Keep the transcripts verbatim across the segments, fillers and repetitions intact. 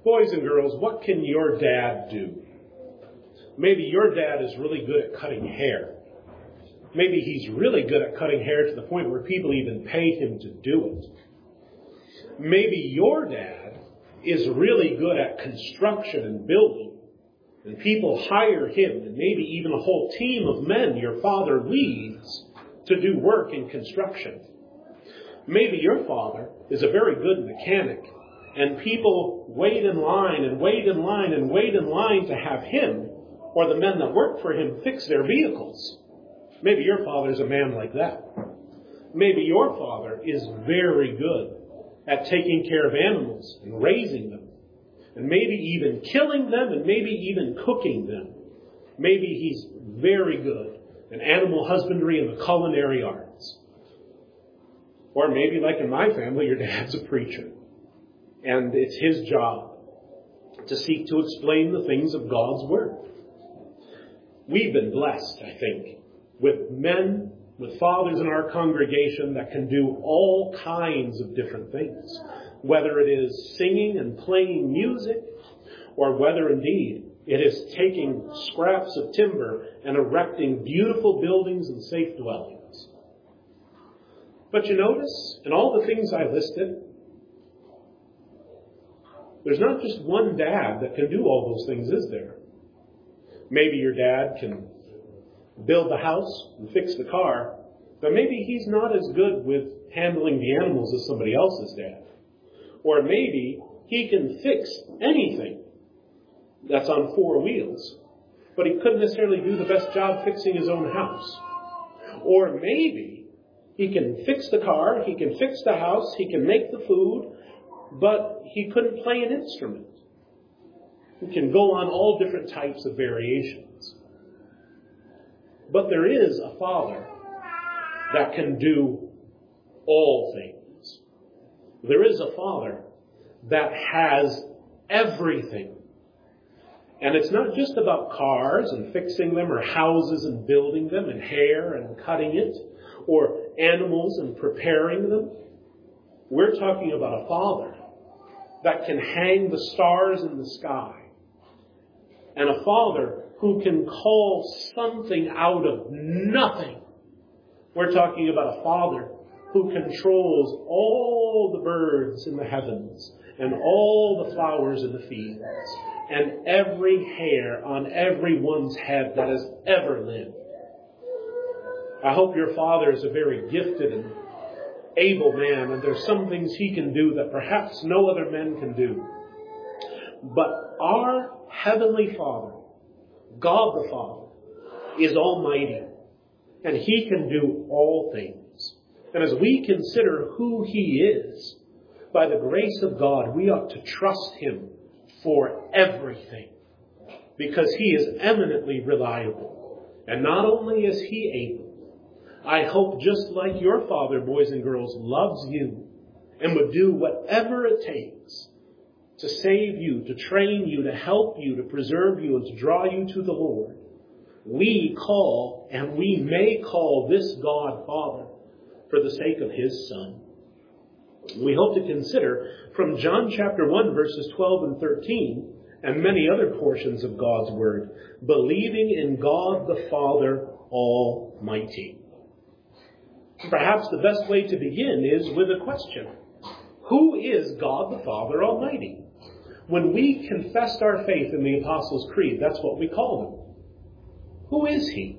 Boys and girls, what can your dad do? Maybe your dad is really good at cutting hair. Maybe he's really good at cutting hair to the point where people even pay him to do it. Maybe your dad is really good at construction and building, and people hire him, and maybe even a whole team of men your father leads to do work in construction. Maybe your father is a very good mechanic, and people wait in line and wait in line and wait in line to have him or the men that work for him fix their vehicles. Maybe your father's a man like that. Maybe your father is very good at taking care of animals and raising them, and maybe even killing them, and maybe even cooking them. Maybe he's very good in animal husbandry and the culinary arts. Or maybe, like in my family, your dad's a preacher, and it's his job to seek to explain the things of God's Word. We've been blessed, I think, with men, with fathers in our congregation that can do all kinds of different things. Whether it is singing and playing music, or whether indeed it is taking scraps of timber and erecting beautiful buildings and safe dwellings. But you notice, in all the things I listed, there's not just one dad that can do all those things, is there? Maybe your dad can build the house and fix the car, but maybe he's not as good with handling the animals as somebody else's dad. Or maybe he can fix anything that's on four wheels, but he couldn't necessarily do the best job fixing his own house. Or maybe he can fix the car, he can fix the house, he can make the food, but he couldn't play an instrument. We can go on all different types of variations. But there is a Father that can do all things. There is a Father that has everything. And it's not just about cars and fixing them, or houses and building them, and hair and cutting it, or animals and preparing them. We're talking about a Father that can hang the stars in the sky, and a Father who can call something out of nothing. We're talking about a Father who controls all the birds in the heavens, and all the flowers in the fields, and every hair on everyone's head that has ever lived. I hope your Father is a very gifted and able man, and there's some things he can do that perhaps no other men can do. But our Heavenly Father, God the Father, is almighty, and he can do all things. And as we consider who he is, by the grace of God, we ought to trust him for everything, because he is eminently reliable. And not only is he able, I hope just like your Father, boys and girls, loves you and would do whatever it takes to save you, to train you, to help you, to preserve you, and to draw you to the Lord. We call, and we may call this God Father for the sake of his Son. We hope to consider from John chapter one, verses twelve and thirteen, and many other portions of God's Word, believing in God the Father Almighty. Perhaps the best way to begin is with a question. Who is God the Father Almighty? When we confessed our faith in the Apostles' Creed, that's what we call him. Who is he?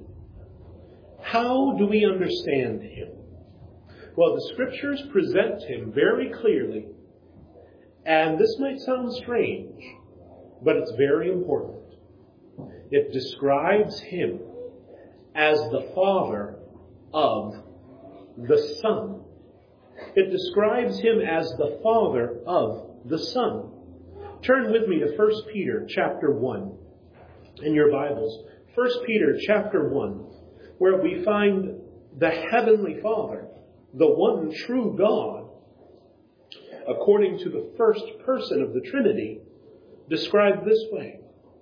How do we understand him? Well, the Scriptures present him very clearly. And this might sound strange, but it's very important. It describes him as the Father of the Son. It describes him as the Father of the Son. Turn with me to First Peter chapter one in your Bibles. First Peter chapter one, where we find the Heavenly Father, the one true God, according to the first person of the Trinity, described this way.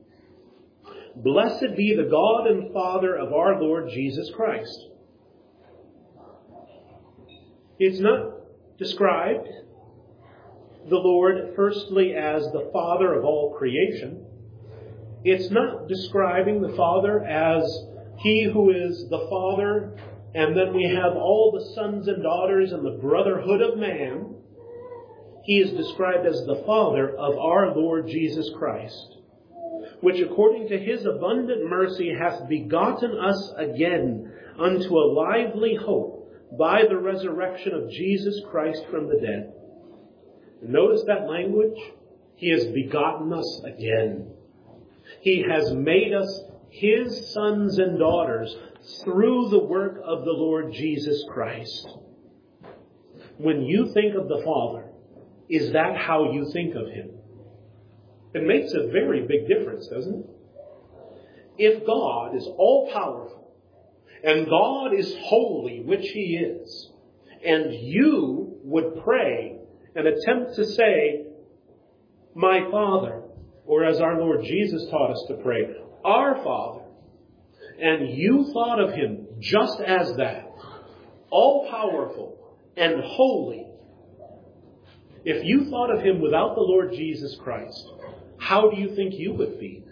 Blessed be the God and Father of our Lord Jesus Christ. It's not described the Lord firstly as the Father of all creation, it's not describing the Father as He who is the Father, and then we have all the sons and daughters and the brotherhood of man. He is described as the Father of our Lord Jesus Christ, which according to His abundant mercy hath begotten us again unto a lively hope by the resurrection of Jesus Christ from the dead. Notice that language. He has begotten us again. He has made us His sons and daughters through the work of the Lord Jesus Christ. When you think of the Father, is that how you think of Him? It makes a very big difference, doesn't it? If God is all-powerful, and God is holy, which He is, and you would pray and attempt to say, my Father, or as our Lord Jesus taught us to pray, our Father, and you thought of Him just as that, all-powerful and holy, if you thought of Him without the Lord Jesus Christ, how do you think you would feel?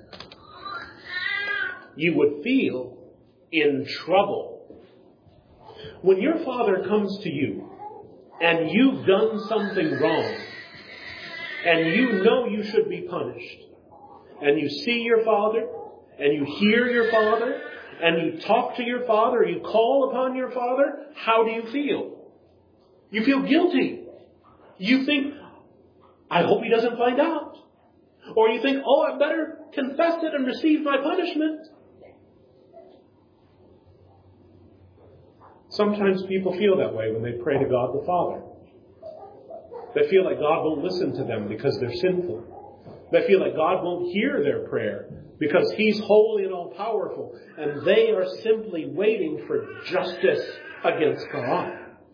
You would feel in trouble. When your Father comes to you and you've done something wrong and you know you should be punished, and you see your Father and you hear your Father and you talk to your Father, you call upon your Father, how do you feel? You feel guilty. You think, I hope He doesn't find out. Or you think, oh, I better confess it and receive my punishment. Sometimes people feel that way when they pray to God the Father. They feel like God won't listen to them because they're sinful. They feel like God won't hear their prayer because He's holy and all-powerful. And they are simply waiting for justice against God.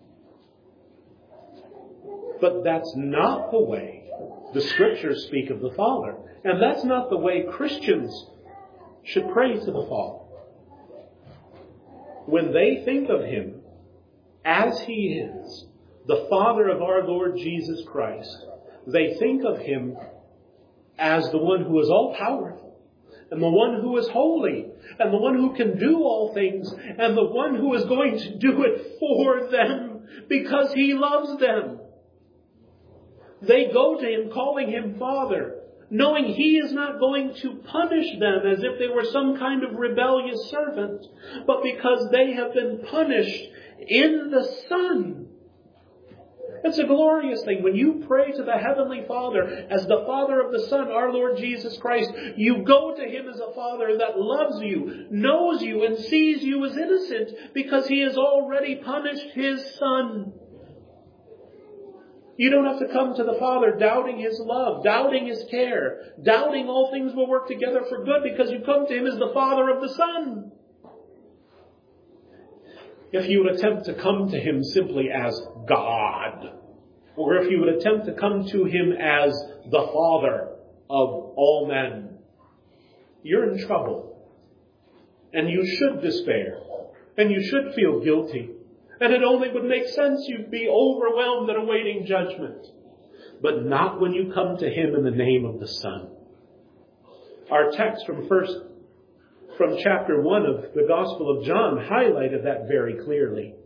But that's not the way the Scriptures speak of the Father. And that's not the way Christians should pray to the Father. When they think of Him as He is, the Father of our Lord Jesus Christ, they think of Him as the one who is all-powerful, and the one who is holy, and the one who can do all things, and the one who is going to do it for them because He loves them. They go to Him calling Him Father, knowing He is not going to punish them as if they were some kind of rebellious servant, but because they have been punished in the Son. It's a glorious thing. When you pray to the Heavenly Father as the Father of the Son, our Lord Jesus Christ, you go to Him as a Father that loves you, knows you, and sees you as innocent because He has already punished His Son. You don't have to come to the Father doubting His love, doubting His care, doubting all things will work together for good because you come to Him as the Father of the Son. If you would attempt to come to Him simply as God, or if you would attempt to come to Him as the Father of all men, you're in trouble. And you should despair. And you should feel guilty. And it only would make sense you'd be overwhelmed and awaiting judgment. But not when you come to Him in the name of the Son. Our text from first, from chapter one of the Gospel of John highlighted that very clearly.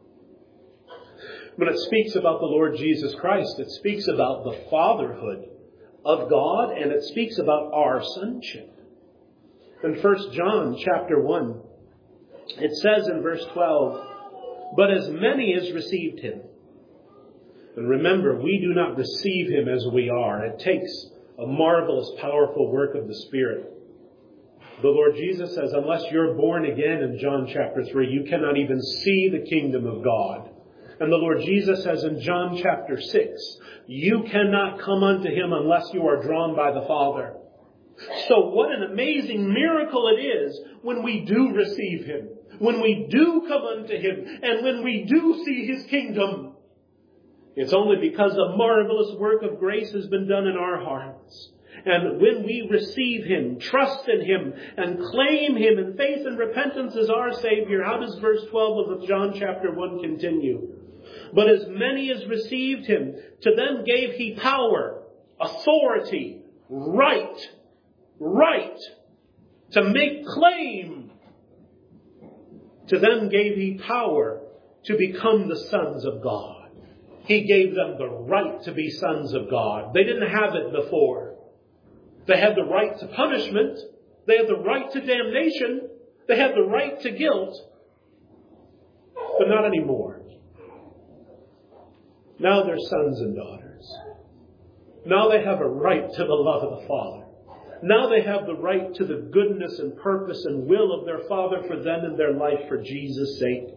When it speaks about the Lord Jesus Christ, it speaks about the fatherhood of God, and it speaks about our sonship. In First John chapter one, it says in verse twelve, but as many as received Him. And remember, we do not receive Him as we are. It takes a marvelous, powerful work of the Spirit. The Lord Jesus says, unless you're born again in John chapter three, you cannot even see the kingdom of God. And the Lord Jesus says in John chapter six, you cannot come unto Him unless you are drawn by the Father. So what an amazing miracle it is when we do receive Him. When we do come unto Him, and when we do see His kingdom, it's only because a marvelous work of grace has been done in our hearts. And when we receive Him, trust in Him, and claim Him in faith and repentance as our Savior, how does verse twelve of John chapter one continue? But as many as received him, to them gave he power, authority, right, right, to make claim. To them gave he power to become the sons of God. He gave them the right to be sons of God. They didn't have it before. They had the right to punishment. They had the right to damnation. They had the right to guilt. But not anymore. Now they're sons and daughters. Now they have a right to the love of the Father. Now they have the right to the goodness and purpose and will of their Father for them and their life for Jesus' sake.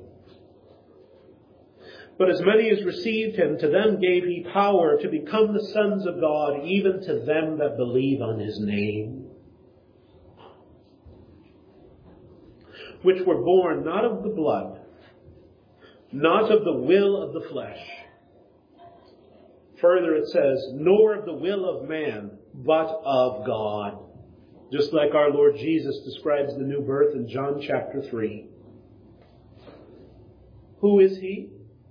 But as many as received him, to them gave he power to become the sons of God, even to them that believe on his name, which were born not of the blood, not of the will of the flesh. Further it says, nor of the will of man, but of God. Just like our Lord Jesus describes the new birth in John chapter three. Who is he?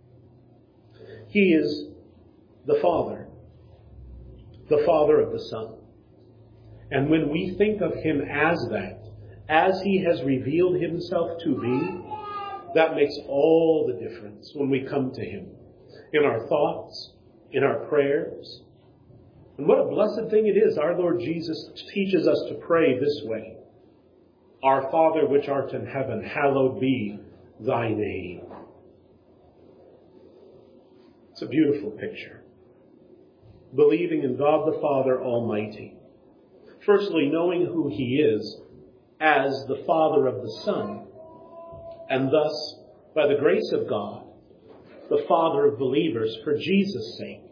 He is the Father. The Father of the Son. And when we think of him as that, as he has revealed himself to be, that makes all the difference when we come to him. In our thoughts, in our prayers. And what a blessed thing it is. Our Lord Jesus teaches us to pray this way. Our Father which art in heaven, hallowed be thy name. It's a beautiful picture. Believing in God the Father Almighty. Firstly, knowing who he is as the Father of the Son. And thus, by the grace of God, the Father of believers for Jesus' sake.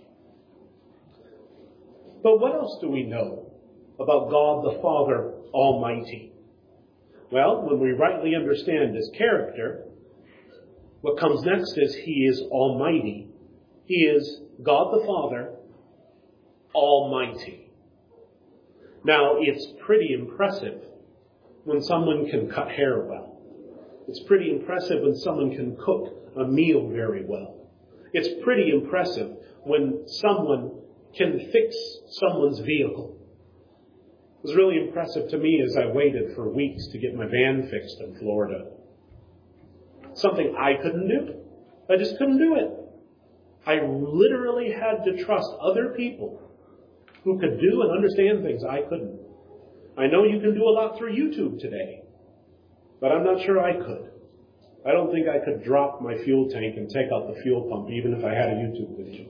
But what else do we know about God the Father Almighty? Well, when we rightly understand his character, what comes next is he is Almighty. He is God the Father Almighty. Now, it's pretty impressive when someone can cut hair well. It's pretty impressive when someone can cook a meal very well. It's pretty impressive when someone can fix someone's vehicle. It was really impressive to me as I waited for weeks to get my van fixed in Florida. Something I couldn't do. I just couldn't do it. I literally had to trust other people who could do and understand things I couldn't. I know you can do a lot through YouTube today, but I'm not sure I could. I don't think I could drop my fuel tank and take out the fuel pump even if I had a YouTube video.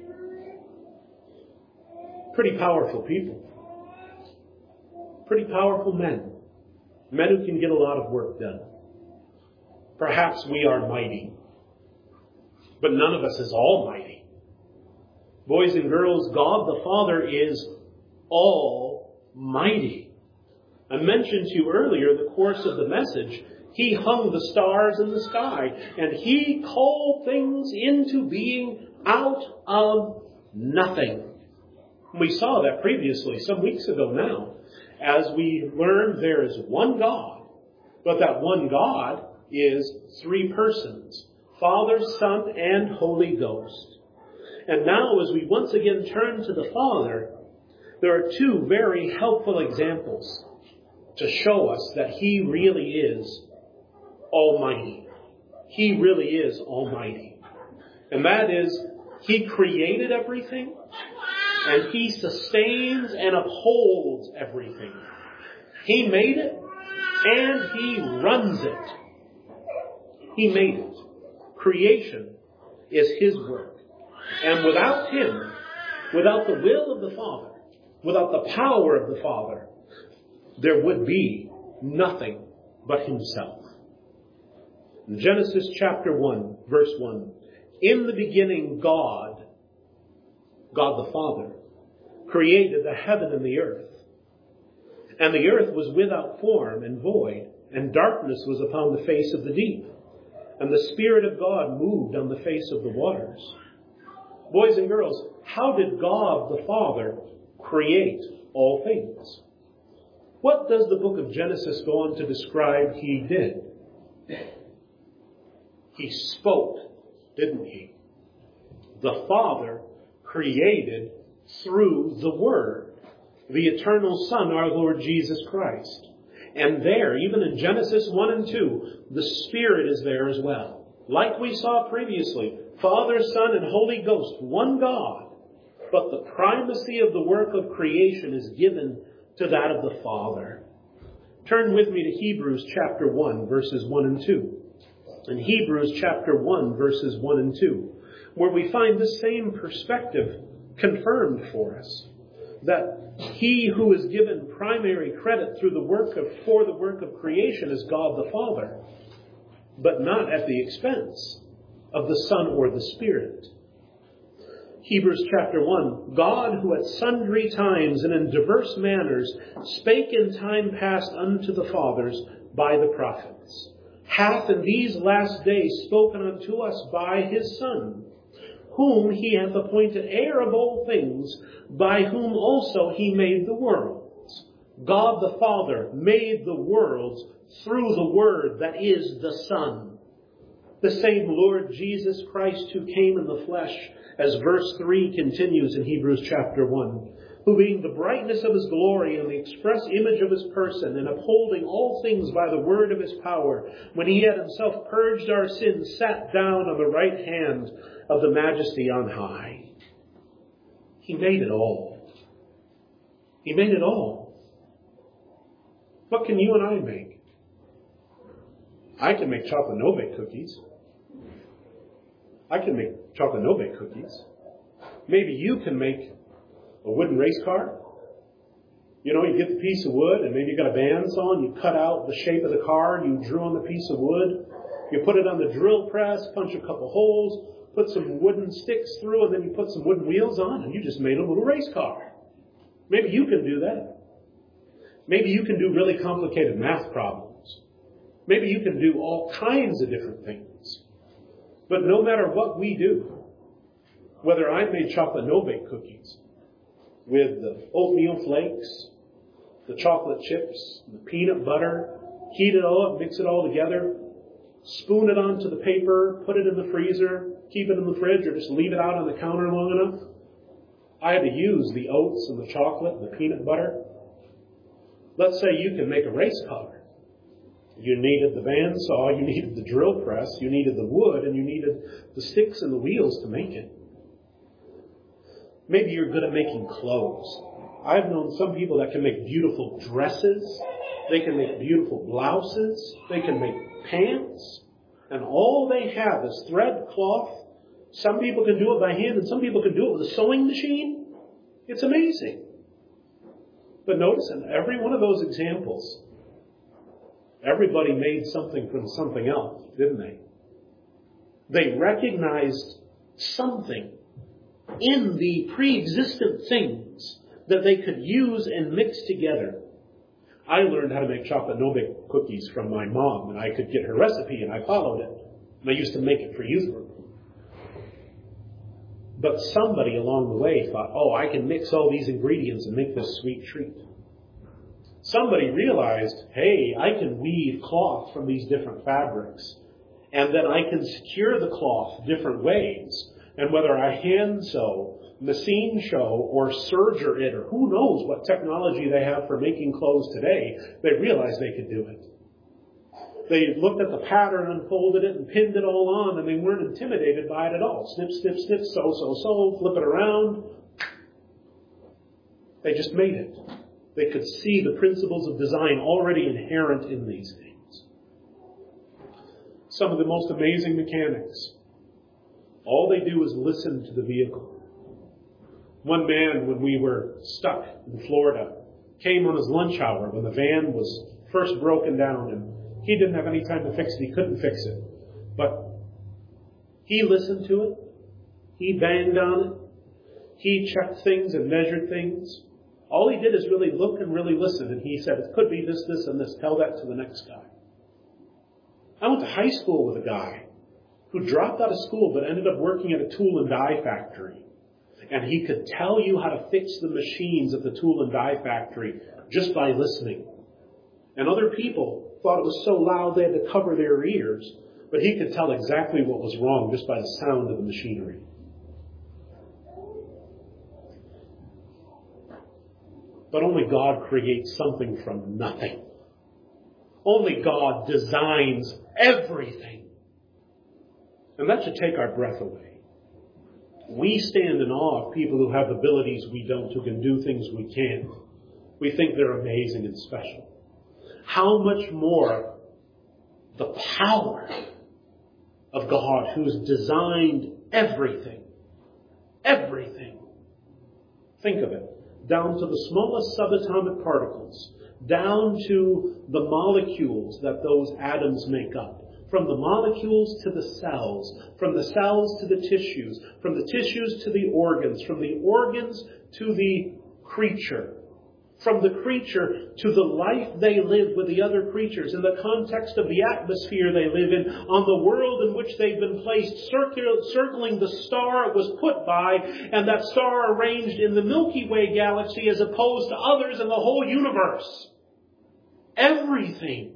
Pretty powerful people. Pretty powerful men. Men who can get a lot of work done. Perhaps we are mighty, but none of us is almighty. Boys and girls, God the Father is almighty. I mentioned to you earlier in the course of the message, he hung the stars in the sky, and he called things into being out of nothing. We saw that previously, some weeks ago now, as we learned there is one God, but that one God is three persons, Father, Son, and Holy Ghost. And now as we once again turn to the Father, there are two very helpful examples to show us that he really is Almighty. He really is Almighty. And that is, he created everything, and he sustains and upholds everything. He made it, and he runs it. He made it. Creation is his work. And without him, without the will of the Father, without the power of the Father, there would be nothing but himself. In Genesis chapter one, verse one, in the beginning God, God the Father, created the heaven and the earth. And the earth was without form and void, and darkness was upon the face of the deep. And the Spirit of God moved on the face of the waters. Boys and girls, how did God the Father create all things? What does the book of Genesis go on to describe he did? He spoke didn't he? The Father created through the Word, the eternal Son, our Lord Jesus Christ. And there, even in Genesis one and two, the Spirit is there as well. Like we saw previously, Father, Son, and Holy Ghost, one God. But the primacy of the work of creation is given to that of the Father. Turn with me to Hebrews chapter one, verses one and two. In Hebrews chapter one, verses one and two, where we find the same perspective confirmed for us. That he who is given primary credit through the work of, for the work of creation is God the Father, but not at the expense of the Son or the Spirit. Hebrews chapter one, God who at sundry times and in diverse manners spake in time past unto the fathers by the prophets, hath in these last days spoken unto us by his Son, whom he hath appointed heir of all things, by whom also he made the worlds. God the Father made the worlds through the Word that is the Son. The same Lord Jesus Christ who came in the flesh, as verse three continues in Hebrews chapter one, who being the brightness of his glory and the express image of his person, and upholding all things by the word of his power, when he had himself purged our sins, sat down on the right hand of the majesty on high. He made it all. He made it all. What can you and I make? I can make chocolate no-bake cookies. I can make chocolate no-bake cookies. Maybe you can make a wooden race car. You know, you get the piece of wood and maybe you got a bandsaw and you cut out the shape of the car you drew on the piece of wood. You put it on the drill press, punch a couple holes, put some wooden sticks through, and then you put some wooden wheels on, and you just made a little race car. Maybe you can do that. Maybe you can do really complicated math problems. Maybe you can do all kinds of different things. But no matter what we do, whether I made chocolate no-bake cookies with the oatmeal flakes, the chocolate chips, the peanut butter, heat it all up, mix it all together, spoon it onto the paper, put it in the freezer, keep it in the fridge, or just leave it out on the counter long enough. I had to use the oats and the chocolate and the peanut butter. Let's say you can make a race car. You needed the bandsaw, you needed the drill press, you needed the wood, and you needed the sticks and the wheels to make it. Maybe you're good at making clothes. I've known some people that can make beautiful dresses. They can make beautiful blouses. They can make pants. And all they have is thread, cloth. Some people can do it by hand, and some people can do it with a sewing machine. It's amazing. But notice in every one of those examples, everybody made something from something else, didn't they? They recognized something in the pre-existent things that they could use and mix together. I learned how to make chocolate no-bake cookies from my mom, and I could get her recipe, and I followed it. And I used to make it for youth group. But somebody along the way thought, oh, I can mix all these ingredients and make this sweet treat. Somebody realized, hey, I can weave cloth from these different fabrics, and then I can secure the cloth different ways. And whether I hand sew, machine sew, or serger it, or who knows what technology they have for making clothes today, they realized they could do it. They looked at the pattern, unfolded it, and pinned it all on, and they weren't intimidated by it at all. Snip, snip, snip, sew, sew, sew, flip it around. They just made it. They could see the principles of design already inherent in these things. Some of the most amazing mechanics, all they do is listen to the vehicle. One man, when we were stuck in Florida, came on his lunch hour when the van was first broken down, and he didn't have any time to fix it. He couldn't fix it. But he listened to it. He banged on it. He checked things and measured things. All he did is really look and really listen. And he said, it could be this, this, and this. Tell that to the next guy. I went to high school with a guy who dropped out of school but ended up working at a tool and die factory. And he could tell you how to fix the machines at the tool and die factory just by listening. And other people thought it was so loud they had to cover their ears. But he could tell exactly what was wrong just by the sound of the machinery. But only God creates something from nothing. Only God designs everything. And that should take our breath away. We stand in awe of people who have abilities we don't, who can do things we can't. We think they're amazing and special. How much more the power of God, who's designed everything. Everything. Think of it. Down to the smallest subatomic particles. Down to the molecules that those atoms make up. From the molecules to the cells. From the cells to the tissues. From the tissues to the organs. From the organs to the creature. From the creature to the life they live with the other creatures, in the context of the atmosphere they live in, on the world in which they've been placed, circul- circling the star it was put by, and that star arranged in the Milky Way galaxy as opposed to others in the whole universe. Everything.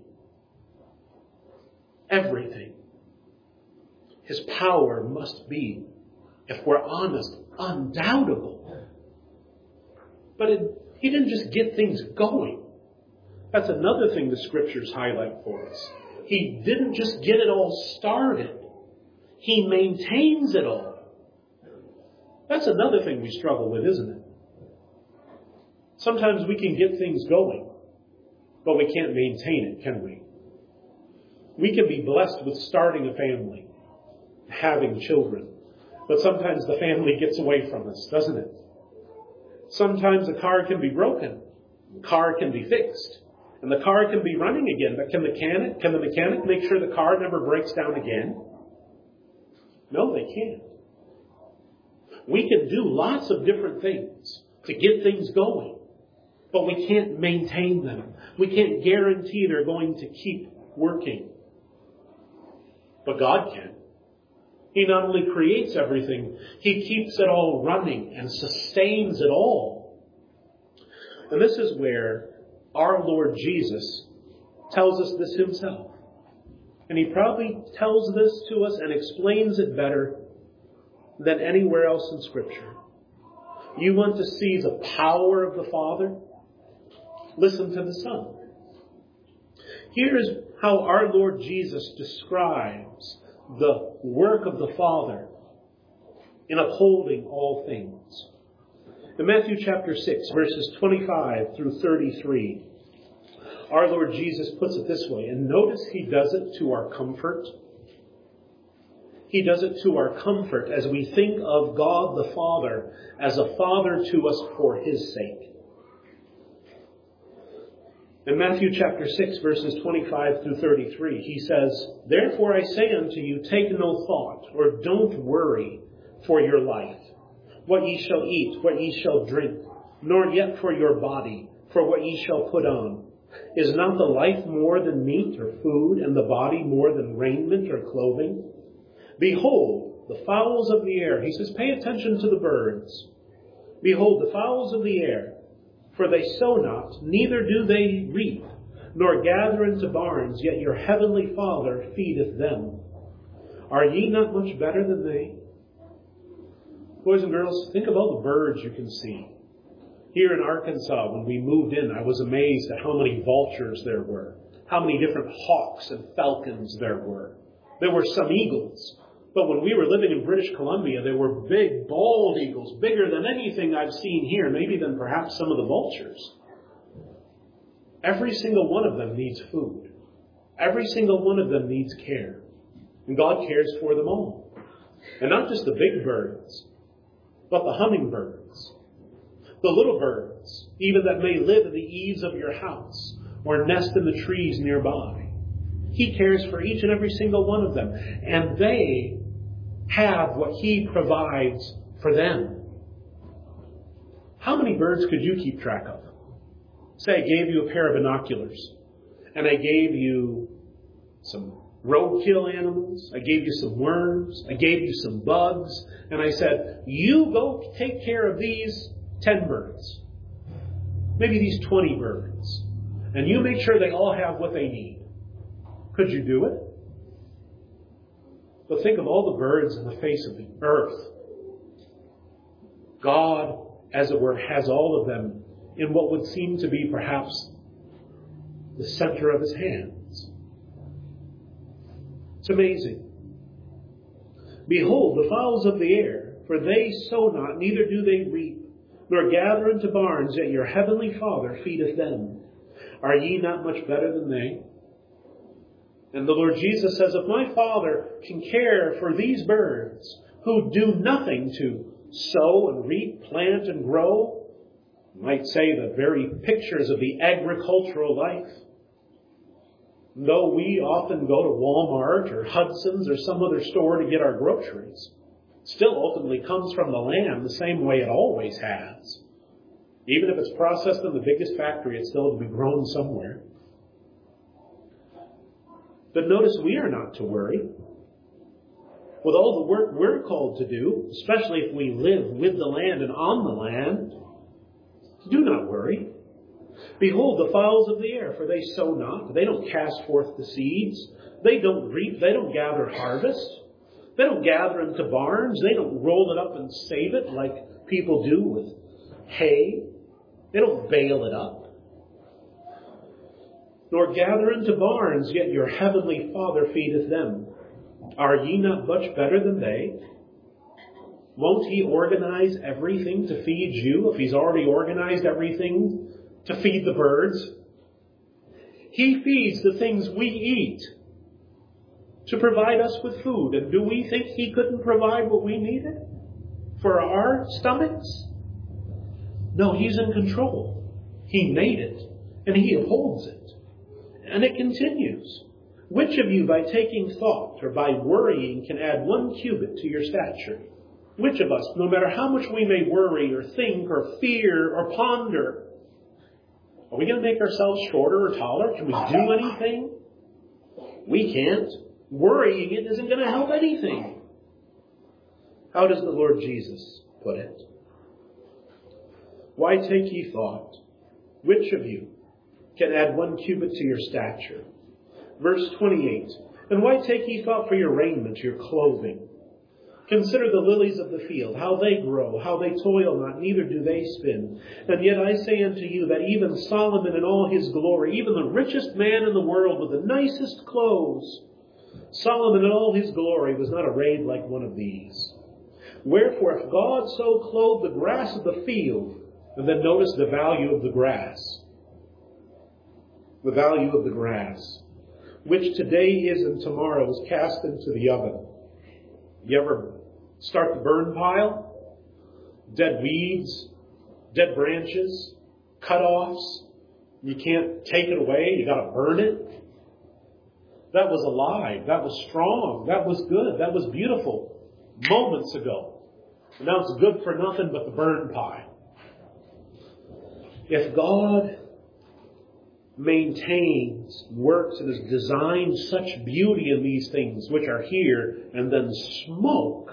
Everything. His power must be, if we're honest, undoubtable. But it He didn't just get things going. That's another thing the Scriptures highlight for us. He didn't just get it all started. He maintains it all. That's another thing we struggle with, isn't it? Sometimes we can get things going, but we can't maintain it, can we? We can be blessed with starting a family, having children, but sometimes the family gets away from us, doesn't it? Sometimes a car can be broken. The car can be fixed. And the car can be running again. But can the mechanic, can the mechanic make sure the car never breaks down again? No, they can't. We can do lots of different things to get things going. But we can't maintain them. We can't guarantee they're going to keep working. But God can. He not only creates everything, He keeps it all running and sustains it all. And this is where our Lord Jesus tells us this Himself. And He probably tells this to us and explains it better than anywhere else in Scripture. You want to see the power of the Father? Listen to the Son. Here's how our Lord Jesus describes the work of the Father in upholding all things. In Matthew chapter six, verses twenty-five through thirty-three, our Lord Jesus puts it this way, and notice He does it to our comfort. He does it to our comfort as we think of God the Father as a Father to us for His sake. In Matthew chapter six, verses twenty-five through thirty-three, He says, "Therefore I say unto you, take no thought, or don't worry for your life, what ye shall eat, what ye shall drink, nor yet for your body, for what ye shall put on. Is not the life more than meat or food, and the body more than raiment or clothing? Behold, the fowls of the air." He says, pay attention to the birds. "Behold, the fowls of the air, for they sow not, neither do they reap, nor gather into barns, yet your heavenly Father feedeth them. Are ye not much better than they?" Boys and girls, think of all the birds you can see. Here in Arkansas, when we moved in, I was amazed at how many vultures there were, how many different hawks and falcons there were. There were some eagles. But when we were living in British Columbia, there were big, bald eagles, bigger than anything I've seen here, maybe than perhaps some of the vultures. Every single one of them needs food. Every single one of them needs care. And God cares for them all. And not just the big birds, but the hummingbirds, the little birds, even that may live in the eaves of your house or nest in the trees nearby. He cares for each and every single one of them. And they have what He provides for them. How many birds could you keep track of? Say I gave you a pair of binoculars, and I gave you some roadkill animals, I gave you some worms, I gave you some bugs, and I said, you go take care of these ten birds, maybe these twenty birds, and you make sure they all have what they need. Could you do it? But think of all the birds in the face of the earth. God, as it were, has all of them in what would seem to be perhaps the center of his hands. It's amazing. Behold, the fowls of the air, for they sow not, neither do they reap, nor gather into barns, yet your heavenly Father feedeth them. Are ye not much better than they? And the Lord Jesus says, if my Father can care for these birds, who do nothing to sow and reap, plant and grow, you might say the very pictures of the agricultural life. Though we often go to Walmart or Hudson's or some other store to get our groceries, it still ultimately comes from the land the same way it always has. Even if it's processed in the biggest factory, it's still to be grown somewhere. But notice we are not to worry. With all the work we're called to do, especially if we live with the land and on the land, do not worry. Behold, the fowls of the air, for they sow not, they don't cast forth the seeds, they don't reap, they don't gather harvest, they don't gather into barns, they don't roll it up and save it like people do with hay, they don't bale it up, nor gather into barns, yet your heavenly Father feedeth them. Are ye not much better than they? Won't he organize everything to feed you if he's already organized everything to feed the birds? He feeds the things we eat to provide us with food. And do we think he couldn't provide what we needed for our stomachs? No, he's in control. He made it, and he upholds it. And it continues. Which of you, by taking thought or by worrying, can add one cubit to your stature? Which of us, no matter how much we may worry or think or fear or ponder, are we going to make ourselves shorter or taller? Can we do anything? We can't. Worrying it isn't going to help anything. How does the Lord Jesus put it? Why take ye thought? Which of you can add one cubit to your stature? Verse twenty-eight. And why take ye thought for your raiment, your clothing? Consider the lilies of the field, how they grow, how they toil not, neither do they spin. And yet I say unto you that even Solomon in all his glory, even the richest man in the world with the nicest clothes, Solomon in all his glory was not arrayed like one of these. Wherefore, if God so clothe the grass of the field, and then notice the value of the grass, the value of the grass, which today is and tomorrow is cast into the oven. You ever start the burn pile? Dead weeds, dead branches, cut-offs. You can't take it away. You got to burn it. That was alive. That was strong. That was good. That was beautiful moments ago. And now it's good for nothing but the burn pile. If God maintains, works, and has designed such beauty in these things which are here and then smoke,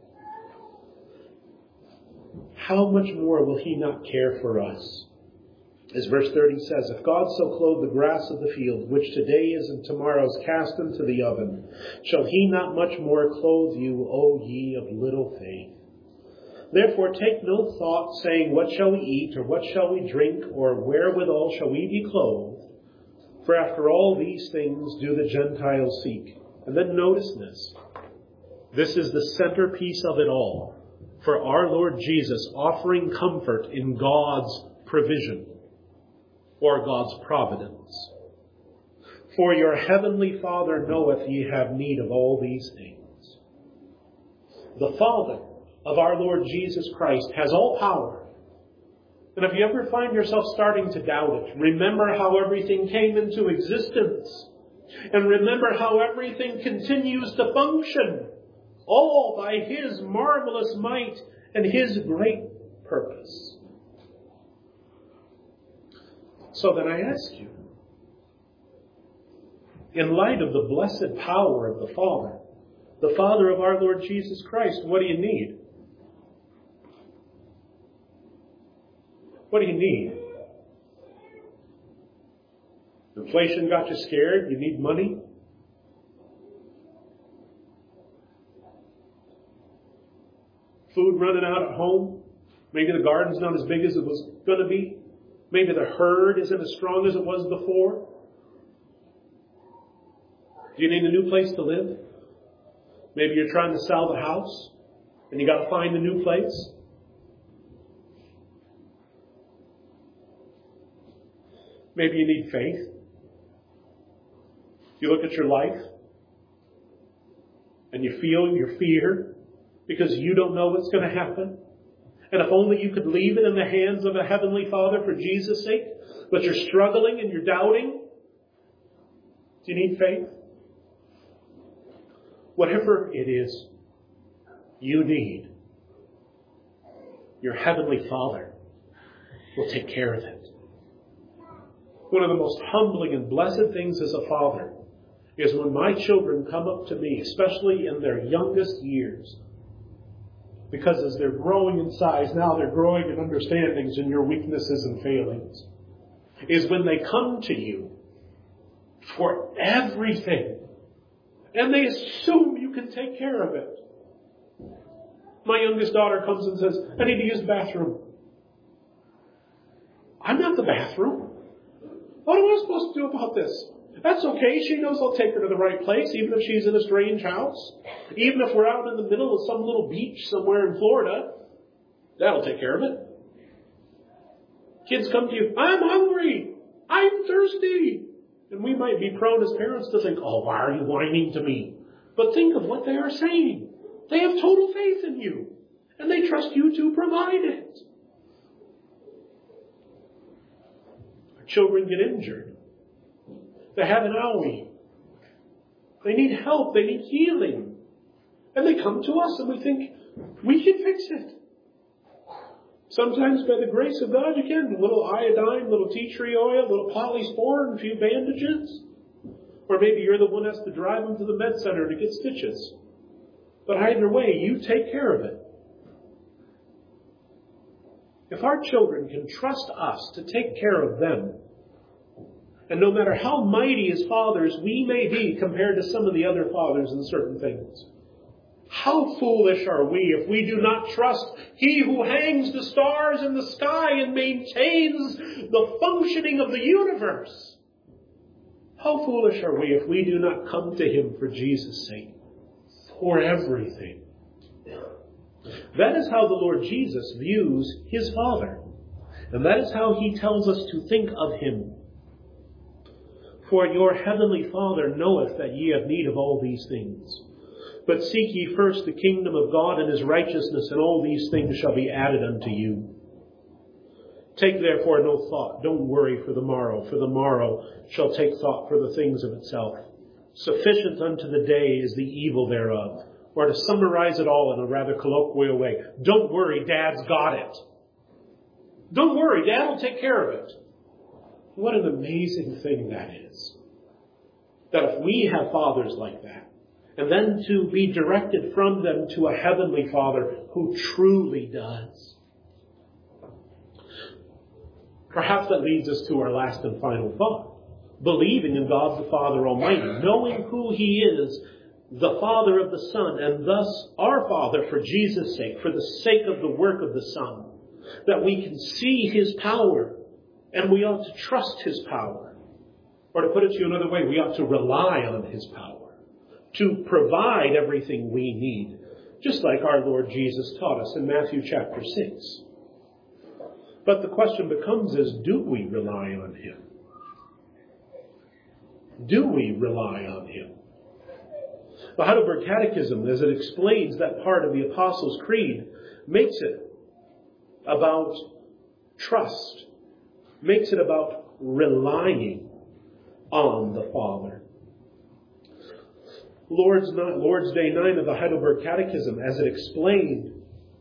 how much more will he not care for us? As verse thirty says, if God so clothe the grass of the field, which today is and tomorrow is cast into the oven, shall he not much more clothe you, O ye of little faith? Therefore take no thought, saying, what shall we eat, or what shall we drink, or wherewithal shall we be clothed? For after all these things do the Gentiles seek. And then notice this. This is the centerpiece of it all. For our Lord Jesus offering comfort in God's provision, or God's providence. For your heavenly Father knoweth ye have need of all these things. The Father of our Lord Jesus Christ has all power. And if you ever find yourself starting to doubt it, remember how everything came into existence. And remember how everything continues to function. All by his marvelous might and his great purpose. So then I ask you, in light of the blessed power of the Father, the Father of our Lord Jesus Christ, what do you need? What do you need? Inflation got you scared? You need money? food running out at home. Maybe the garden's not as big as it was going to be. Maybe the herd isn't as strong as it was before. Do you need a new place to live? Maybe you're trying to sell the house and you got to find a new place. Maybe you need faith. You look at your life and you feel your fear because you don't know what's going to happen. And if only you could leave it in the hands of a heavenly Father for Jesus' sake, but you're struggling and you're doubting. Do you need faith? Whatever it is you need, your heavenly Father will take care of it. One of the most humbling and blessed things as a father is when my children come up to me, especially in their youngest years, because as they're growing in size, now they're growing in understandings in your weaknesses and failings, is when they come to you for everything and they assume you can take care of it. My youngest daughter comes and says, I need to use the bathroom. I'm not the bathroom. What am I supposed to do about this? That's okay. She knows I'll take her to the right place, even if she's in a strange house. Even if we're out in the middle of some little beach somewhere in Florida. That'll take care of it. Kids come to you, I'm hungry. I'm thirsty. And we might be prone as parents to think, oh, why are you whining to me? But think of what they are saying. They have total faith in you. And they trust you to provide it. Our children get injured. They have an owie. They need help. They need healing. And they come to us and we think, we can fix it. Sometimes by the grace of God you can. A little iodine, a little tea tree oil, a little polysporin, a few bandages. Or maybe you're the one who has to drive them to the med center to get stitches. But either way, you take care of it. If our children can trust us to take care of them, and no matter how mighty as fathers we may be compared to some of the other fathers in certain things, how foolish are we if we do not trust He who hangs the stars in the sky and maintains the functioning of the universe? How foolish are we if we do not come to Him for Jesus' sake, for everything? That is how the Lord Jesus views His Father. And that is how He tells us to think of Him. For your heavenly Father knoweth that ye have need of all these things. But seek ye first the kingdom of God and His righteousness, and all these things shall be added unto you. Take therefore no thought, don't worry for the morrow, for the morrow shall take thought for the things of itself. Sufficient unto the day is the evil thereof. Or to summarize it all in a rather colloquial way, don't worry, Dad's got it. Don't worry, Dad will take care of it. What an amazing thing that is. That if we have fathers like that, and then to be directed from them to a heavenly Father who truly does. Perhaps that leads us to our last and final thought. Believing in God the Father Almighty, knowing who He is, the Father of the Son, and thus our Father for Jesus' sake, for the sake of the work of the Son, that we can see His power, and we ought to trust His power. Or to put it to you another way, we ought to rely on His power to provide everything we need, just like our Lord Jesus taught us in Matthew chapter six. But the question becomes is, do we rely on Him? Do we rely on Him? The Heidelberg Catechism, as it explains that part of the Apostles' Creed, makes it about trust, makes it about relying on the Father. Lord's, Lord's Day nine of the Heidelberg Catechism, as it explained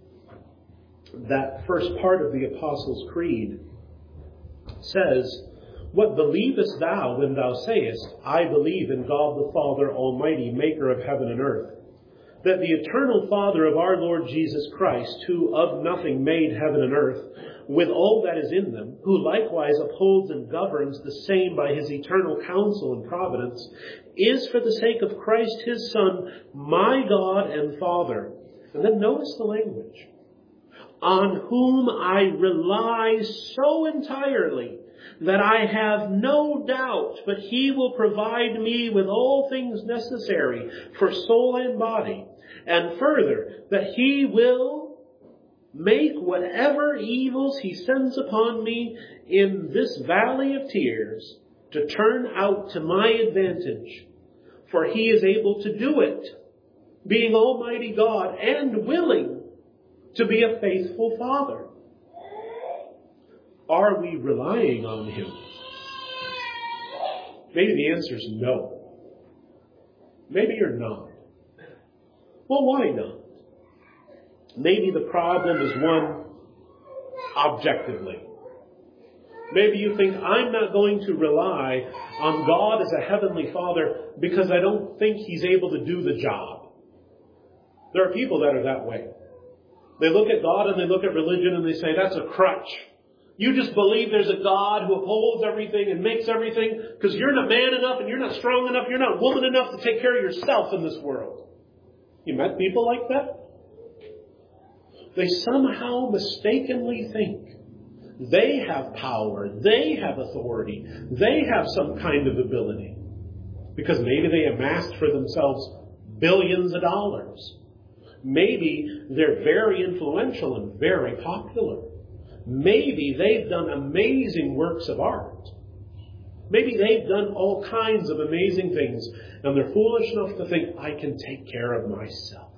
that first part of the Apostles' Creed, says, what believest thou when thou sayest, I believe in God the Father Almighty, maker of heaven and earth, that the eternal Father of our Lord Jesus Christ, who of nothing made heaven and earth, with all that is in them, who likewise upholds and governs the same by His eternal counsel and providence, is for the sake of Christ His Son, my God and Father, And then notice the language. On whom I rely so entirely that I have no doubt but He will provide me with all things necessary for soul and body. And further, that He will make whatever evils He sends upon me in this valley of tears to turn out to my advantage. For He is able to do it, being Almighty God and willing to be a faithful Father. Are we relying on Him? Maybe the answer is no. Maybe you're not. Well, why not? Maybe the problem is one objectively. Maybe you think, I'm not going to rely on God as a heavenly Father because I don't think He's able to do the job. There are people that are that way. They look at God and they look at religion and they say, that's a crutch. You just believe there's a God who upholds everything and makes everything because you're not man enough and you're not strong enough, you're not woman enough to take care of yourself in this world. You met people like that? They somehow mistakenly think they have power, they have authority, they have some kind of ability because maybe they amassed for themselves billions of dollars. Maybe they're very influential and very popular. Maybe they've done amazing works of art. Maybe they've done all kinds of amazing things, and they're foolish enough to think, I can take care of myself.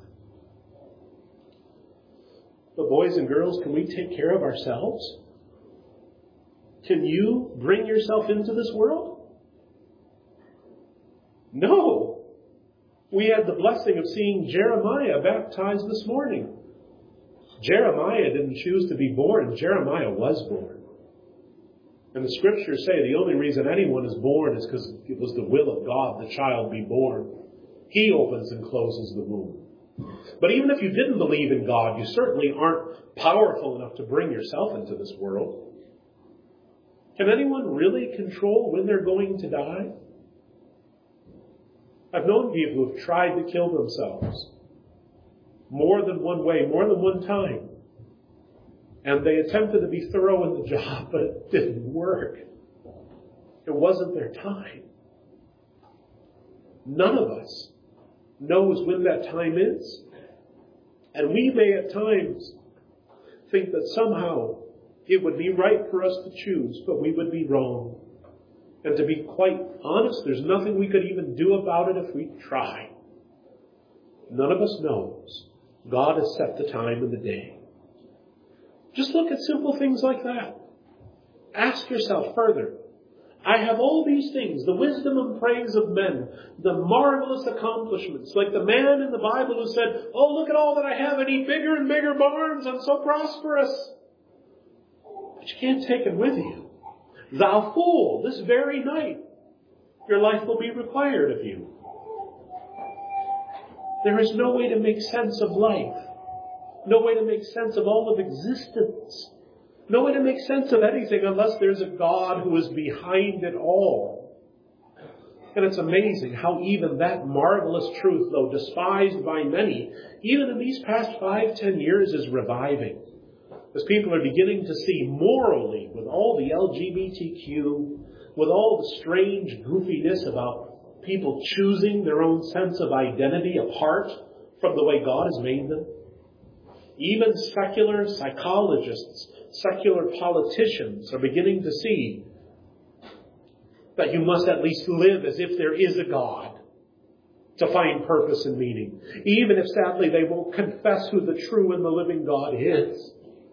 But boys and girls, can we take care of ourselves? Can you bring yourself into this world? No. We had the blessing of seeing Jeremiah baptized this morning. Jeremiah didn't choose to be born. Jeremiah was born. And the scriptures say the only reason anyone is born is because it was the will of God the child be born. He opens and closes the womb. But even if you didn't believe in God, you certainly aren't powerful enough to bring yourself into this world. Can anyone really control when they're going to die? I've known people who have tried to kill themselves more than one way, more than one time. And they attempted to be thorough in the job, but it didn't work. It wasn't their time. None of us knows when that time is. And we may at times think that somehow it would be right for us to choose, but we would be wrong. And to be quite honest, there's nothing we could even do about it if we tried. None of us knows. God has set the time and the day. Just look at simple things like that. Ask yourself further. I have all these things, the wisdom and praise of men, the marvelous accomplishments, like the man in the Bible who said, oh, look at all that I have, I need bigger and bigger barns, I'm so prosperous. But you can't take it with you. Thou fool, this very night, your life will be required of you. There is no way to make sense of life. No way to make sense of all of existence. No way to make sense of anything unless there's a God who is behind it all. And it's amazing how even that marvelous truth, though despised by many, even in these past five, ten years, is reviving. As people are beginning to see morally, with all the L G B T Q, with all the strange goofiness about people choosing their own sense of identity apart from the way God has made them. Even secular psychologists, secular politicians are beginning to see that you must at least live as if there is a God to find purpose and meaning. Even if sadly they won't confess who the true and the living God is.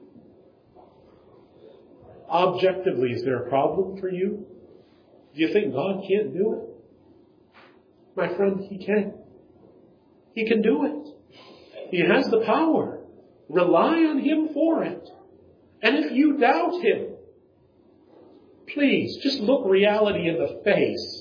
Objectively, is there a problem for you? Do you think God can't do it? My friend, He can. He can do it. He has the power. Rely on Him for it. And if you doubt Him, please just look reality in the face.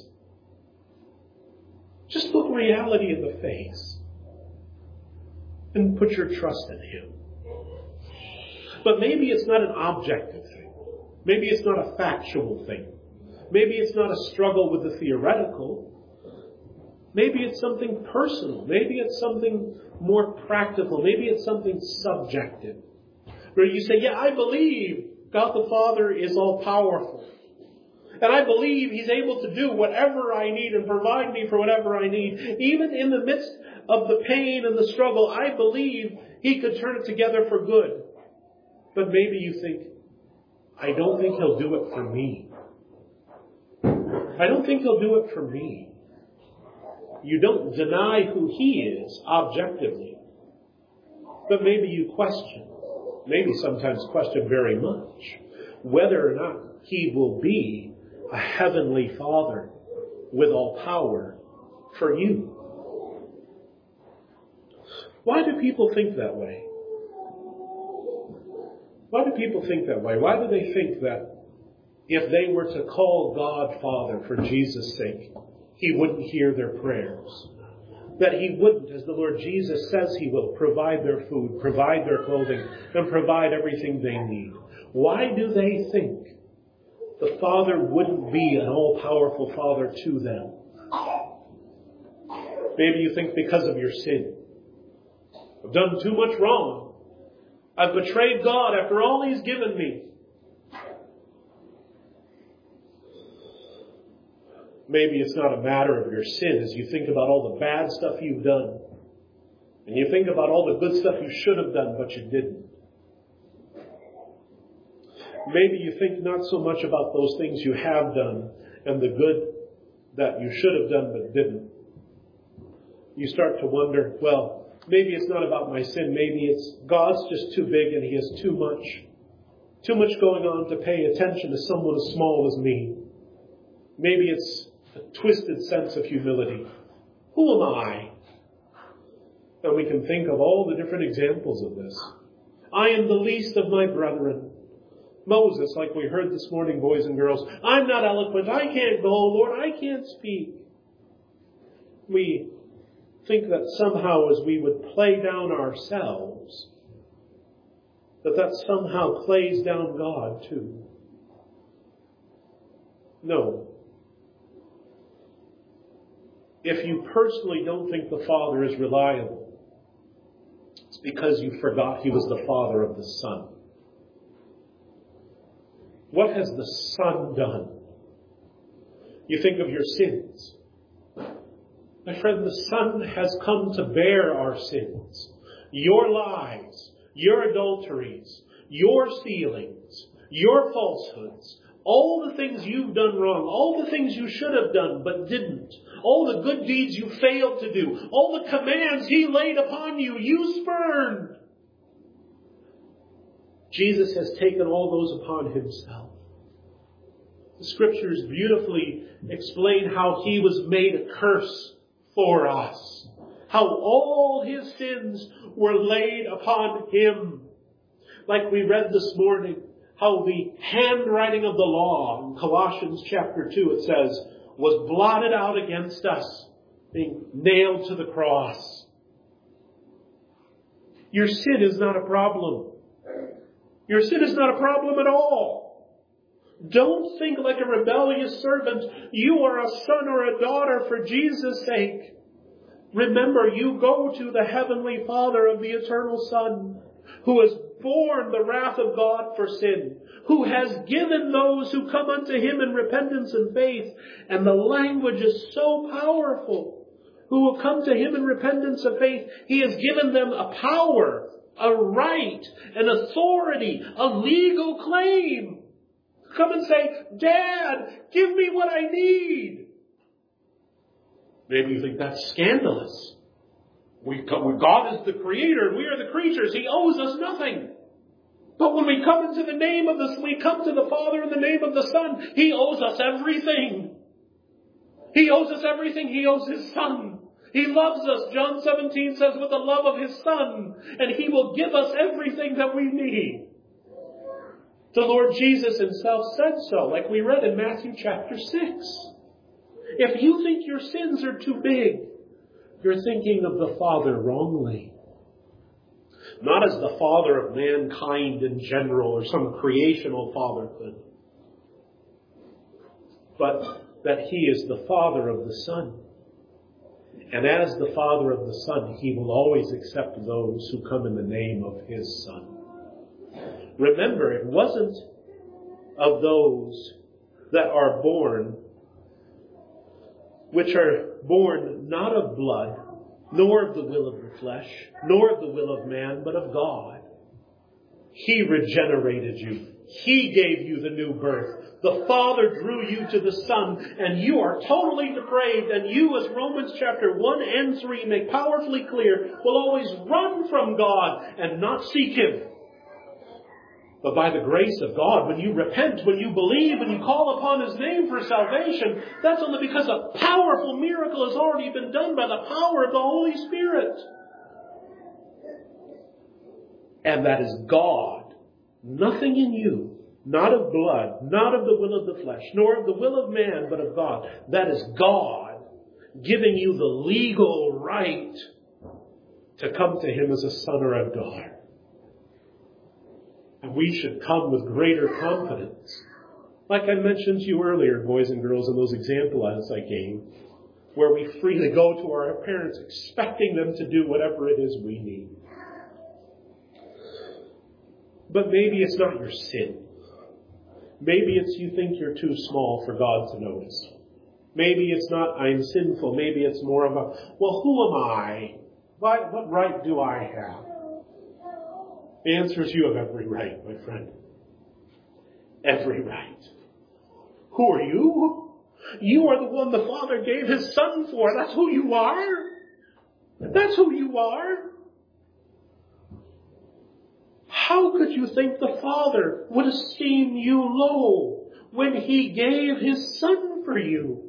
Just look reality in the face. And put your trust in Him. But maybe it's not an objective thing. Maybe it's not a factual thing. Maybe it's not a struggle with the theoretical. Maybe it's something personal. Maybe it's something more practical. Maybe it's something subjective. Where you say, yeah, I believe God the Father is all powerful. And I believe He's able to do whatever I need and provide me for whatever I need. Even in the midst of the pain and the struggle, I believe He could turn it together for good. But maybe you think, I don't think He'll do it for me. I don't think He'll do it for me. You don't deny who He is objectively. But maybe you question, maybe sometimes question very much, whether or not He will be a heavenly Father with all power for you. Why do people think that way? Why do people think that way? Why do they think that if they were to call God Father for Jesus' sake, He wouldn't hear their prayers? That He wouldn't, as the Lord Jesus says He will, provide their food, provide their clothing, and provide everything they need? Why do they think the Father wouldn't be an all-powerful Father to them? Maybe you think because of your sin. I've done too much wrong. I've betrayed God after all He's given me. Maybe it's not a matter of your sin as you think about all the bad stuff you've done. And you think about all the good stuff you should have done, but you didn't. Maybe you think not so much about those things you have done and the good that you should have done but didn't. You start to wonder, well, maybe it's not about my sin. Maybe it's God's just too big and He has too much, too much going on to pay attention to someone as small as me. Maybe it's a twisted sense of humility. Who am I? And we can think of all the different examples of this. I am the least of my brethren. Moses, like we heard this morning, boys and girls, I'm not eloquent. I can't go, Lord. I can't speak. We think that somehow as we would play down ourselves, that that somehow plays down God too. No. If you personally don't think the Father is reliable, it's because you forgot He was the Father of the Son. What has the Son done? You think of your sins. My friend, the Son has come to bear our sins. Your lies, your adulteries, your stealings, your falsehoods, all the things you've done wrong, all the things you should have done but didn't, all the good deeds you failed to do, all the commands He laid upon you, you spurned. Jesus has taken all those upon Himself. The Scriptures beautifully explain how He was made a curse for us. How all His sins were laid upon Him. Like we read this morning, how the handwriting of the law, in Colossians chapter two it says, was blotted out against us, being nailed to the cross. Your sin is not a problem. Your sin is not a problem at all. Don't think like a rebellious servant. You are a son or a daughter for Jesus' sake. Remember, you go to the Heavenly Father of the Eternal Son, who has borne the wrath of God for sin, who has given those who come unto Him in repentance and faith, and the language is so powerful, who will come to Him in repentance and faith, He has given them a power, a right, an authority, a legal claim. Come and say, Dad, give me what I need. Maybe you think that's scandalous. We come, God is the Creator, we are the creatures. He owes us nothing. But when we come into the name of the, we come to the Father in the name of the Son, He owes us everything. He owes us everything. He owes His Son. He loves us. John seventeen says, with the love of His Son, and He will give us everything that we need. The Lord Jesus Himself said so, like we read in Matthew chapter six. If you think your sins are too big, you're thinking of the Father wrongly. Not as the Father of mankind in general or some creational fatherhood, but that He is the Father of the Son. And as the Father of the Son, he will always accept those who come in the name of his Son. Remember, it wasn't of those that are born, which are born not of blood, nor of the will of the flesh, nor of the will of man, but of God. He regenerated you. He gave you the new birth. The Father drew you to the Son, and you are totally depraved, and you, as Romans chapter one and three make powerfully clear, will always run from God and not seek Him. But by the grace of God, when you repent, when you believe, when you call upon His name for salvation, that's only because a powerful miracle has already been done by the power of the Holy Spirit. And that is God, nothing in you, not of blood, not of the will of the flesh, nor of the will of man, but of God. That is God giving you the legal right to come to Him as a son or a daughter. And we should come with greater confidence. Like I mentioned to you earlier, boys and girls, in those examples I gave, where we freely go to our parents expecting them to do whatever it is we need. But maybe it's not your sin. Maybe it's you think you're too small for God to notice. Maybe it's not I'm sinful. Maybe it's more of a, well, who am I? What, what right do I have? The answer is you have every right, my friend. Every right. Who are you? You are the one the Father gave His Son for. That's who you are. That's who you are. How could you think the Father would esteem you low when He gave His Son for you?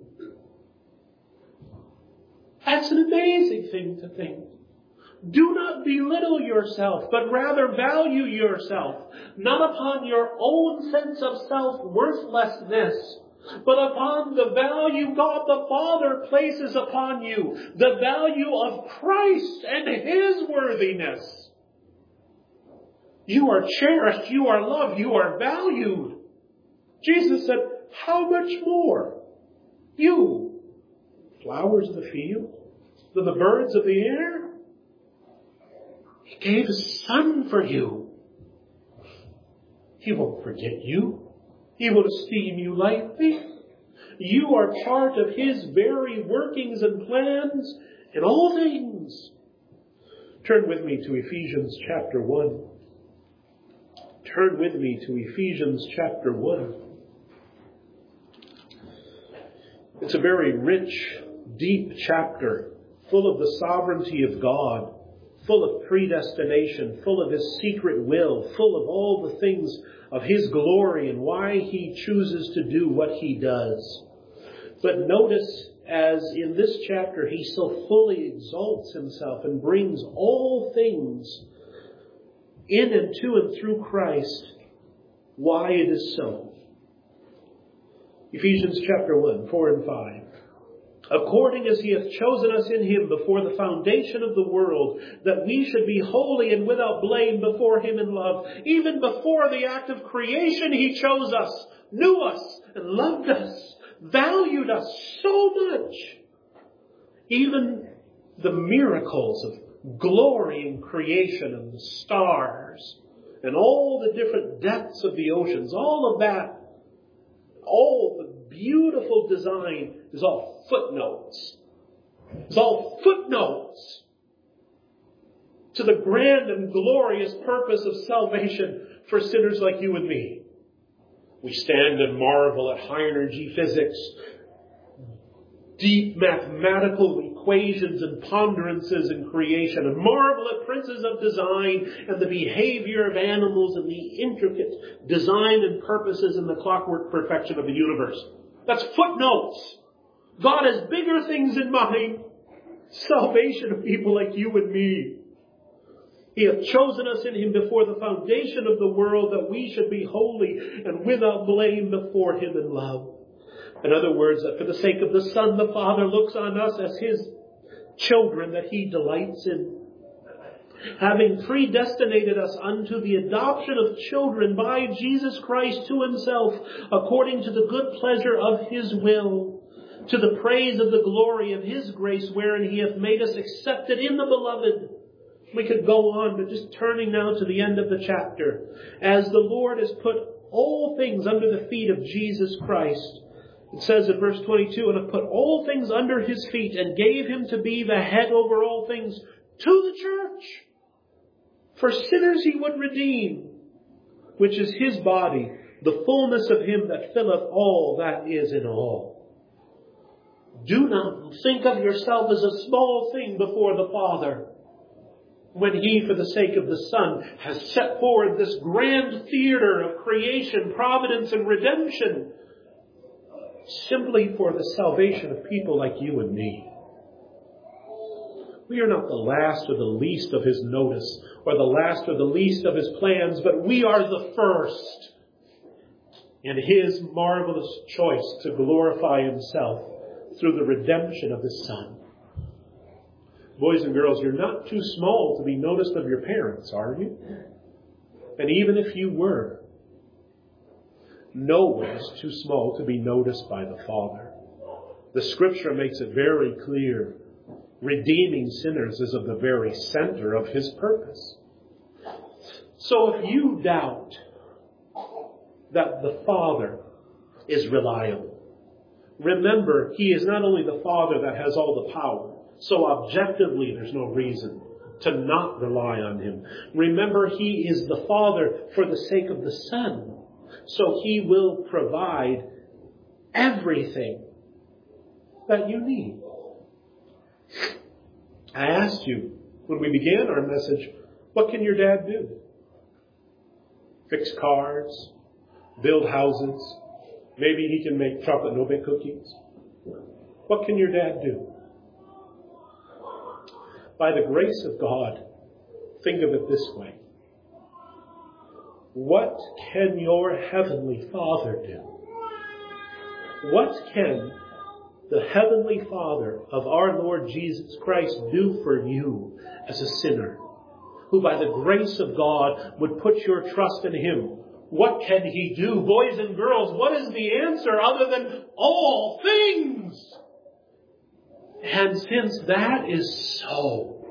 That's an amazing thing to think. Do not belittle yourself, but rather value yourself, not upon your own sense of self-worthlessness, but upon the value God the Father places upon you, the value of Christ and His worthiness. You are cherished, you are loved, you are valued. Jesus said, how much more? You, flowers of the field, than the birds of the air? He gave His Son for you. He won't forget you. He will esteem you lightly. You are part of His very workings and plans in all things. Turn with me to Ephesians chapter one. Turn with me to Ephesians chapter one. It's a very rich, deep chapter, full of the sovereignty of God, full of predestination, full of His secret will, full of all the things of His glory and why He chooses to do what He does. But notice, as in this chapter, He so fully exalts Himself and brings all things in and to and through Christ, why it is so. Ephesians chapter one, four and five. According as He hath chosen us in Him before the foundation of the world, that we should be holy and without blame before Him in love. Even before the act of creation, He chose us, knew us, and loved us, valued us so much. Even the miracles of glory in creation and the stars and all the different depths of the oceans, all of that, all the beautiful design is all footnotes. It's all footnotes to the grand and glorious purpose of salvation for sinners like you and me. We stand and marvel at high energy physics, deep mathematical equations and ponderances in creation, and marvel at princes of design and the behavior of animals and the intricate design and purposes in the clockwork perfection of the universe. That's footnotes. God has bigger things in mind. Salvation of people like you and me. He hath chosen us in Him before the foundation of the world, that we should be holy and without blame before Him in love. In other words, that for the sake of the Son, the Father looks on us as His children that He delights in. Having predestinated us unto the adoption of children by Jesus Christ to Himself, according to the good pleasure of His will, to the praise of the glory of His grace, wherein He hath made us accepted in the Beloved. We could go on, but just turning now to the end of the chapter. As the Lord has put all things under the feet of Jesus Christ, it says in verse twenty-two, and have put all things under His feet, and gave Him to be the head over all things to the church. For sinners He would redeem, which is His body, the fullness of Him that filleth all that is in all. Do not think of yourself as a small thing before the Father, when He, for the sake of the Son, has set forward this grand theater of creation, providence, and redemption, simply for the salvation of people like you and me. We are not the last or the least of His notice, or the last or the least of His plans, but we are the first in His marvelous choice to glorify Himself through the redemption of His Son. Boys and girls, you're not too small to be noticed of your parents, are you? And even if you were, no one is too small to be noticed by the Father. The Scripture makes it very clear. Redeeming sinners is of the very center of His purpose. So if you doubt that the Father is reliable, remember, He is not only the Father that has all the power, so objectively there's no reason to not rely on Him. Remember, He is the Father for the sake of the Son, so He will provide everything that you need. I asked you when we began our message, what can your dad do? Fix cars, build houses. Maybe he can make chocolate no-bake cookies. What can your dad do? By the grace of God, think of it this way. What can your Heavenly Father do? What can the Heavenly Father of our Lord Jesus Christ do for you as a sinner, who by the grace of God would put your trust in Him? What can He do? Boys and girls, what is the answer other than all things? And since that is so,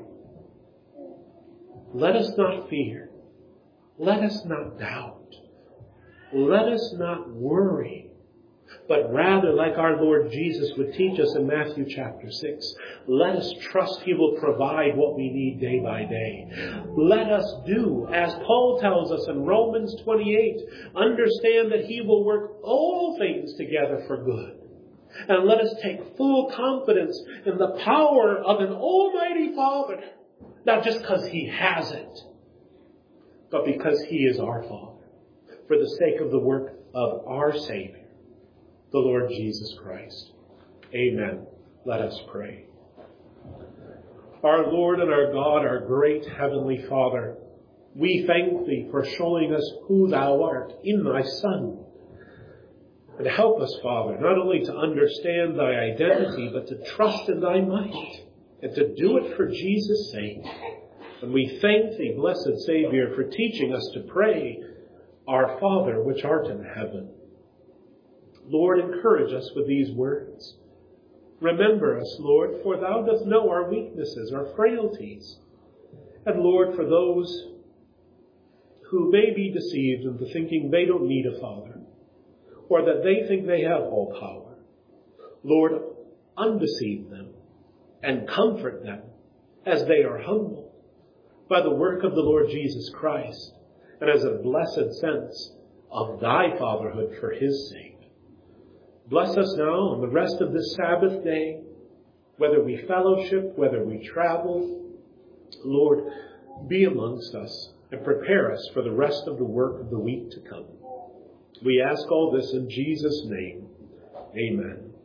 let us not fear. Let us not doubt. Let us not worry. But rather, like our Lord Jesus would teach us in Matthew chapter six, let us trust He will provide what we need day by day. Let us do, as Paul tells us in Romans twenty-eight, understand that He will work all things together for good. And let us take full confidence in the power of an Almighty Father, not just because He has it, but because He is our Father, for the sake of the work of our Savior, the Lord Jesus Christ. Amen. Let us pray. Our Lord and our God, our great Heavenly Father, we thank Thee for showing us who Thou art in Thy Son. And help us, Father, not only to understand Thy identity, but to trust in Thy might, and to do it for Jesus' sake. And we thank Thee, blessed Savior, for teaching us to pray, Our Father, which art in heaven. Lord, encourage us with these words. Remember us, Lord, for Thou dost know our weaknesses, our frailties. And Lord, for those who may be deceived into thinking they don't need a Father, or that they think they have all power, Lord, undeceive them and comfort them as they are humbled by the work of the Lord Jesus Christ, and as a blessed sense of Thy fatherhood for His sake. Bless us now on the rest of this Sabbath day, whether we fellowship, whether we travel. Lord, be amongst us and prepare us for the rest of the work of the week to come. We ask all this in Jesus' name. Amen.